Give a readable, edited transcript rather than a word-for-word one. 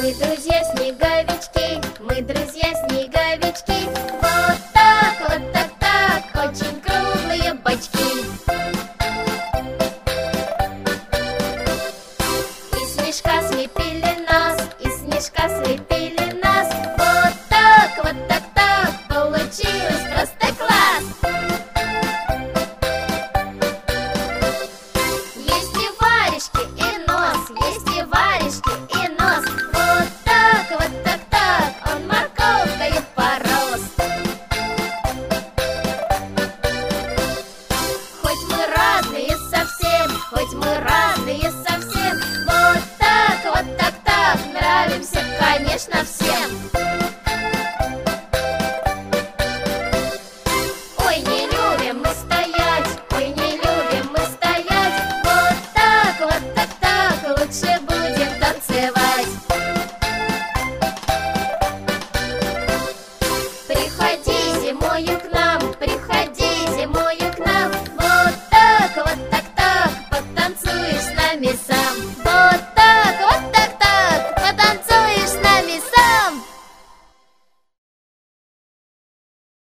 Мы друзья снеговички, мы друзья снеговички. Вот так, так, очень круглые бочки. Из снежка слепили нас, из снежка слепили нас. Вот так, так, получилось просто класс. Есть и варежки, и нос, есть и варежки, и нос. Вот так, он морковкою порос. Хоть мы разные совсем, хоть мы разные совсем. Вот так, так, нравимся, конечно, всем.